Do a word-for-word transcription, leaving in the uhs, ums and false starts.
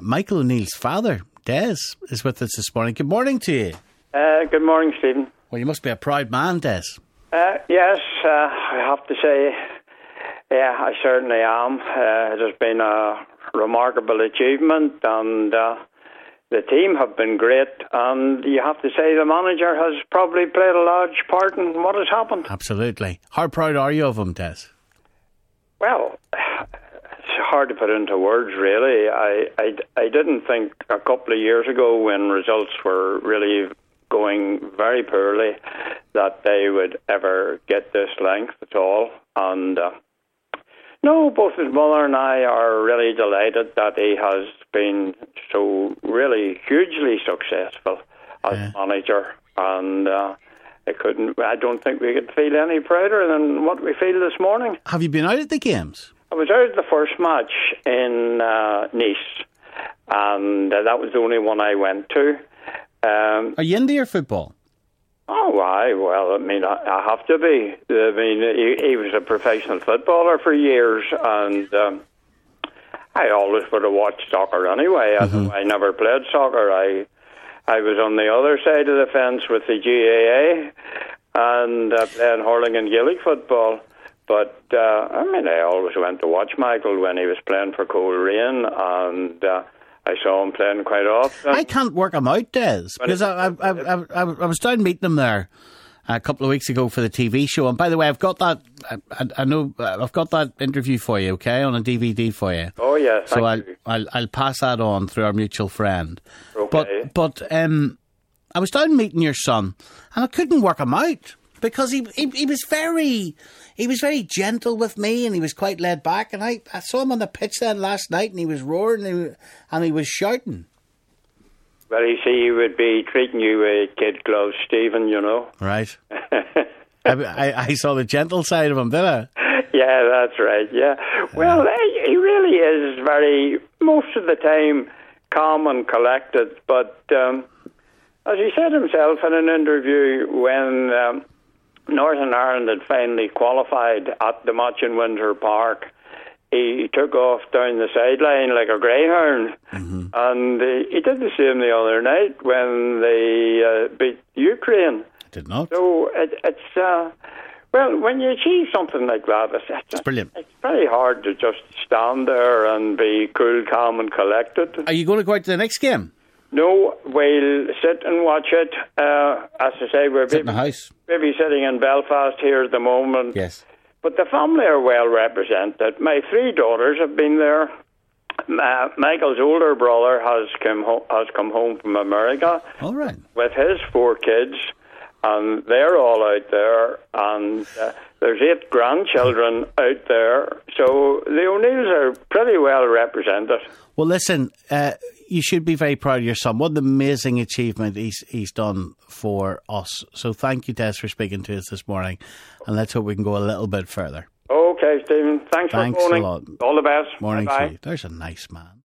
Michael O'Neill's father, Des, is with us this morning. Good morning to you. Uh, good morning, Stephen. Well, you must be a proud man, Des. Uh, yes, uh, I have to say, yeah, I certainly am. Uh, it has been a remarkable achievement, and uh, the team have been great, and you have to say the manager has probably played a large part in what has happened. Absolutely. How proud are you of him, Des? Well, it's hard to put into words, really. I, I, I didn't think a couple of years ago, when results were really going very poorly, that they would ever get this length at all. And uh, no, both his mother and I are really delighted that he has been so really hugely successful as yeah. manager. And uh, I couldn't. I don't think we could feel any prouder than what we feel this morning. Have you been out at the games? I was out at the first match in uh, Nice, and uh, that was the only one I went to. Um, Are you into your football? Oh, I well, I mean, I, I have to be. I mean, he, he was a professional footballer for years, and um, I always would have watched soccer anyway. Mm-hmm. I, I never played soccer. I I was on the other side of the fence with the G A A and uh, playing hurling and Gaelic football. But, uh, I mean, I always went to watch Michael when he was playing for Coleraine, and uh, I saw him playing quite often. I can't work him out, Des, because I, I, I, I, I was down meeting him there a couple of weeks ago for the T V show. And by the way, I've got that. I, I know I've got that interview for you, okay, on a D V D for you. Oh yes, so I'll, I'll I'll pass that on through our mutual friend. Okay. But but um, I was down meeting your son, and I couldn't work him out because he he, he was very. He was very gentle with me, and he was quite laid back. And I, I saw him on the pitch then last night, and he was roaring, and he, and he was shouting. Well, you see, he would be treating you with kid gloves, Stephen, you know. Right. I, I, I saw the gentle side of him, did I? Yeah, that's right, yeah. Well, uh, he really is very, most of the time, calm and collected. But um, as he said himself in an interview, when... Um, Northern Ireland had finally qualified at the match in Windsor Park, he took off down the sideline like a greyhound. Mm-hmm. And uh, he did the same the other night when they uh, beat Ukraine. Did not. So it, it's, uh, well, when you achieve something like that, it's, it's, it's brilliant. It's very hard to just stand there and be cool, calm and collected. Are you going to go out to the next game? No, we'll sit and watch it. Uh, as I say, we're sit in the house. Maybe sitting in Belfast here at the moment. Yes. But the family are well represented. My three daughters have been there. Uh, Michael's older brother has come ho- has come home from America. All right. With his four kids, and they're all out there. And uh, there's eight grandchildren out there. So the O'Neills are pretty well represented. Well, listen, uh, you should be very proud of your son. What an amazing achievement he's he's done for us. So thank you, Des, for speaking to us this morning. And let's hope we can go a little bit further. Okay, Stephen. Thanks, Thanks for phoning. a lot. All the best. Morning Bye-bye. to you. There's a nice man.